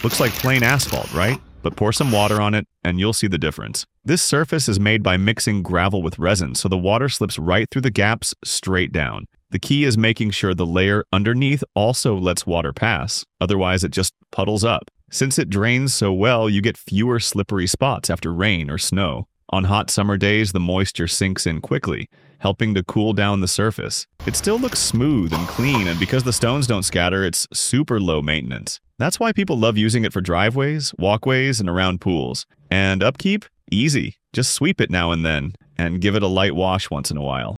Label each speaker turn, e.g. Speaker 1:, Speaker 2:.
Speaker 1: Looks like plain asphalt, right? But pour some water on it, and you'll see the difference. This surface is made by mixing gravel with resin, so the water slips right through the gaps straight down. The key is making sure the layer underneath also lets water pass, otherwise it just puddles up. Since it drains so well, you get fewer slippery spots after rain or snow. On hot summer days, the moisture sinks in quickly, helping to cool down the surface. It still looks smooth and clean, and because the stones don't scatter, it's super low maintenance. That's why people love using it for driveways, walkways, and around pools. And upkeep? Easy. Just sweep it now and then, and give it a light wash once in a while.